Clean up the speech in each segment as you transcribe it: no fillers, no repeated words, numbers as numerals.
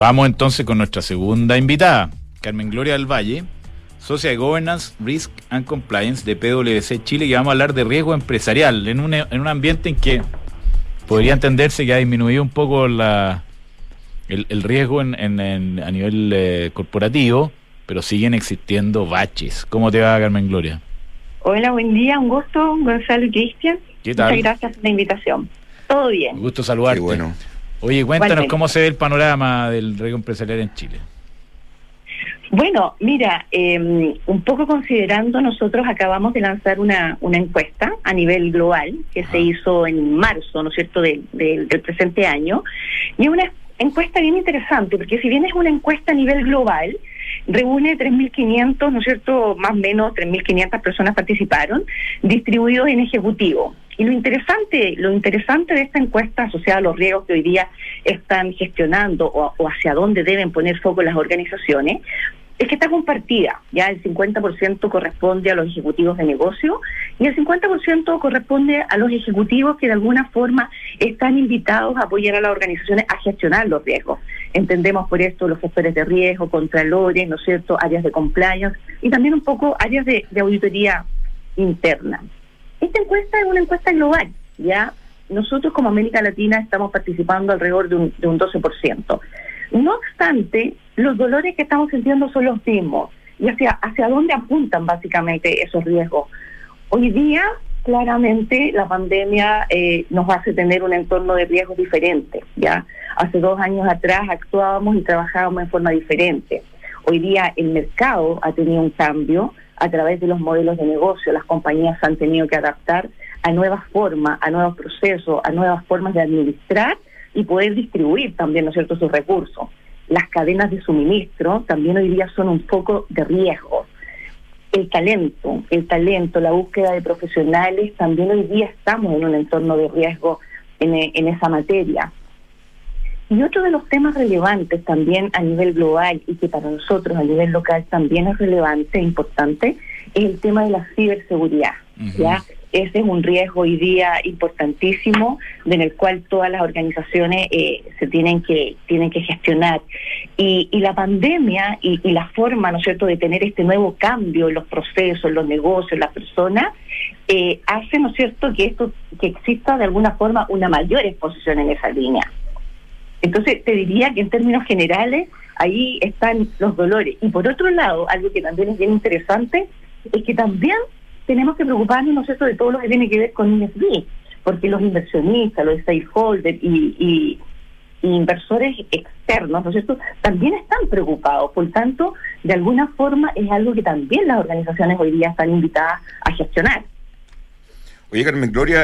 Vamos entonces con nuestra segunda invitada, Carmen Gloria del Valle, socia de Governance, Risk and Compliance de PwC Chile, y vamos a hablar de riesgo empresarial en un ambiente en que podría entenderse que ha disminuido un poco el riesgo a nivel corporativo, pero siguen existiendo baches. ¿Cómo te va, Carmen Gloria? Hola, buen día, un gusto, Gonzalo y Cristian. ¿Qué tal? Muchas gracias por la invitación. Todo bien. Un gusto saludarte. Qué bueno. Oye, cuéntanos cómo se ve el panorama del riesgo empresarial en Chile. Bueno, mira, un poco considerando, nosotros acabamos de lanzar una encuesta a nivel global que se hizo en marzo, ¿no es cierto?, del presente año, y es una encuesta bien interesante, porque si bien es una encuesta a nivel global, reúne 3.500, ¿no es cierto?, más o menos 3.500 personas participaron, distribuidos en ejecutivo. Y lo interesante de esta encuesta asociada a los riesgos que hoy día están gestionando o hacia dónde deben poner foco las organizaciones, es que está compartida. Ya el 50% corresponde a los ejecutivos de negocio y el 50% corresponde a los ejecutivos que de alguna forma están invitados a apoyar a las organizaciones a gestionar los riesgos. Entendemos por esto los gestores de riesgo, contralores, ¿no es cierto?, áreas de compliance y también un poco áreas de auditoría interna. Esta encuesta es una encuesta global, ¿ya? Nosotros como América Latina estamos participando alrededor de un 12%. No obstante, los dolores que estamos sintiendo son los mismos. ¿Y hacia dónde apuntan básicamente esos riesgos? Hoy día, claramente, la pandemia nos hace tener un entorno de riesgos diferente, ¿ya? Hace 2 años atrás actuábamos y trabajábamos en forma diferente. Hoy día el mercado ha tenido un cambio a través de los modelos de negocio. Las compañías han tenido que adaptar a nuevas formas, a nuevos procesos, a nuevas formas de administrar y poder distribuir también, ¿no es cierto?, sus recursos. Las cadenas de suministro también hoy día son un foco de riesgo. El talento, la búsqueda de profesionales, también hoy día estamos en un entorno de riesgo en esa materia. Y otro de los temas relevantes también a nivel global y que para nosotros a nivel local también es relevante e importante es el tema de la ciberseguridad. ¿Ya? Ese es un riesgo hoy día importantísimo en el cual todas las organizaciones se tienen que gestionar. Y la pandemia y la forma, ¿no es cierto?, de tener este nuevo cambio en los procesos, en los negocios, en las personas, hace, ¿no es cierto?, que exista de alguna forma una mayor exposición en esa línea. Entonces, te diría que en términos generales, ahí están los dolores. Y por otro lado, algo que también es bien interesante, es que también tenemos que preocuparnos, ¿no es cierto?, de todo lo que tiene que ver con ESG, porque los inversionistas, los stakeholders y inversores externos, ¿no es cierto?, también están preocupados. Por tanto, de alguna forma es algo que también las organizaciones hoy día están invitadas a gestionar. Oye, Carmen Gloria,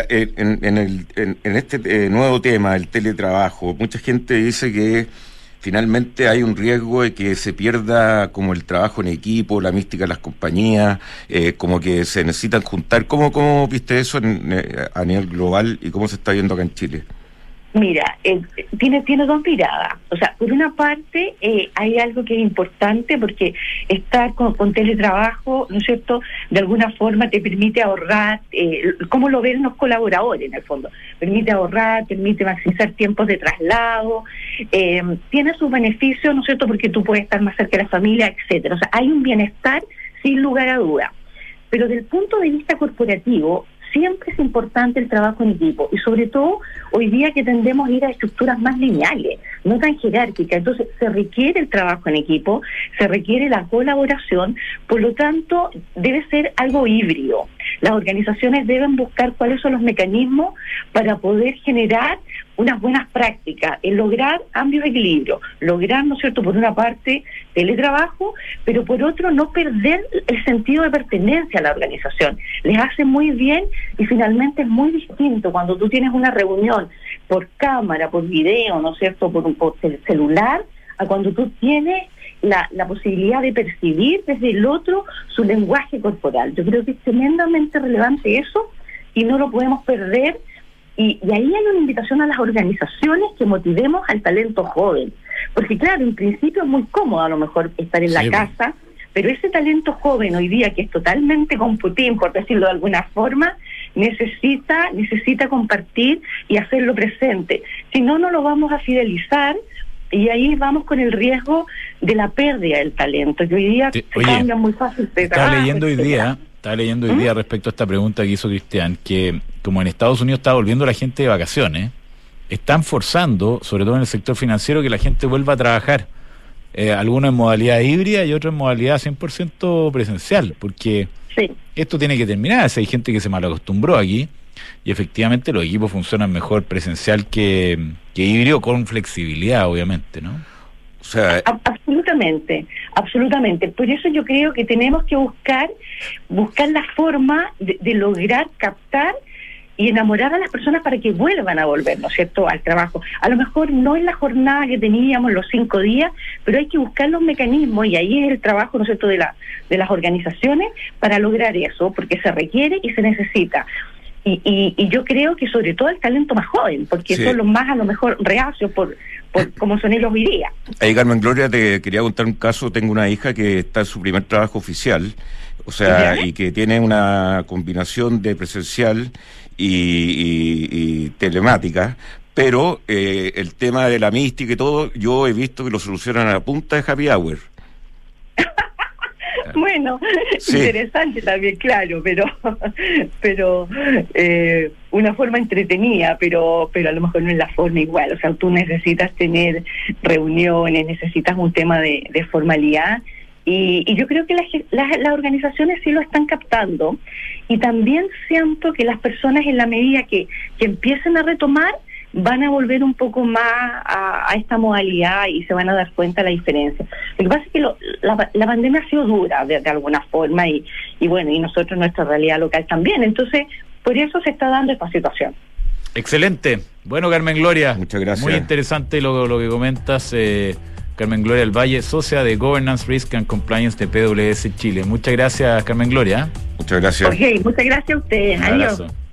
en este nuevo tema, el teletrabajo, mucha gente dice que finalmente hay un riesgo de que se pierda como el trabajo en equipo, la mística de las compañías, como que se necesitan juntar. ¿Cómo viste eso a nivel global y cómo se está viendo acá en Chile? Mira, tiene 2 miradas. O sea, por una parte hay algo que es importante porque estar con teletrabajo, ¿no es cierto?, de alguna forma te permite ahorrar, ¿cómo lo ven los colaboradores en el fondo? Permite ahorrar, permite maximizar tiempos de traslado, tiene sus beneficios, ¿no es cierto?, porque tú puedes estar más cerca de la familia, etcétera. O sea, hay un bienestar sin lugar a duda. Pero desde el punto de vista corporativo, siempre es importante el trabajo en equipo y sobre todo hoy día que tendemos a ir a estructuras más lineales, no tan jerárquicas. Entonces se requiere el trabajo en equipo, se requiere la colaboración, por lo tanto debe ser algo híbrido. Las organizaciones deben buscar cuáles son los mecanismos para poder generar unas buenas prácticas, en lograr amplios equilibrios, lograr, ¿no es cierto?, por una parte teletrabajo, pero por otro no perder el sentido de pertenencia a la organización. Les hace muy bien y finalmente es muy distinto cuando tú tienes una reunión por cámara, por video, ¿no es cierto?, por celular, a cuando tú tienes la posibilidad de percibir desde el otro su lenguaje corporal. Yo creo que es tremendamente relevante eso y no lo podemos perder. Y ahí hay una invitación a las organizaciones que motivemos al talento joven. Porque claro, en principio es muy cómodo a lo mejor estar en la casa, pero ese talento joven hoy día que es totalmente computín, por decirlo de alguna forma, necesita compartir y hacerlo presente. Si no, no lo vamos a fidelizar Y ahí vamos con el riesgo de la pérdida del talento, que hoy día se cambia muy fácil de trabajo. Estaba leyendo hoy día respecto a esta pregunta que hizo Cristian, que como en Estados Unidos está volviendo la gente de vacaciones, están forzando, sobre todo en el sector financiero, que la gente vuelva a trabajar. Algunos en modalidad híbrida y otros en modalidad 100% presencial, porque esto tiene que terminar. Hay gente que se malacostumbró aquí y efectivamente los equipos funcionan mejor presencial que híbrido, con flexibilidad, obviamente, ¿no? O sea, absolutamente. Por eso yo creo que tenemos que buscar la forma de lograr captar y enamorar a las personas para que vuelvan a volver, ¿no es cierto?, al trabajo. A lo mejor no es la jornada que teníamos, los 5 días, pero hay que buscar los mecanismos, y ahí es el trabajo, ¿no es cierto?, de las organizaciones para lograr eso, porque se requiere y se necesita. Y yo creo que sobre todo el talento más joven, porque son los más a lo mejor reacios por como son ellos hoy día. Ahí, Carmen Gloria, te quería contar un caso. Tengo una hija que está en su primer trabajo oficial, o sea, y que tiene una combinación de presencial y telemática, pero el tema de la mística y todo, yo he visto que lo solucionan a punta de happy hour. Bueno, interesante también, claro, pero una forma entretenida, pero a lo mejor no es la forma igual. O sea, tú necesitas tener reuniones, necesitas un tema de formalidad, y yo creo que las organizaciones sí lo están captando, y también siento que las personas, en la medida que empiecen a retomar, van a volver un poco más a esta modalidad y se van a dar cuenta de la diferencia. Lo que pasa es que la pandemia ha sido dura de alguna forma, y bueno, y nosotros, nuestra realidad local también. Entonces, por eso se está dando esta situación. Excelente. Bueno, Carmen Gloria, muchas gracias. Muy interesante lo que comentas. Carmen Gloria del Valle, socia de Governance, Risk and Compliance de PwC Chile. Muchas gracias, Carmen Gloria. Muchas gracias. Ok, muchas gracias a ustedes. Adiós.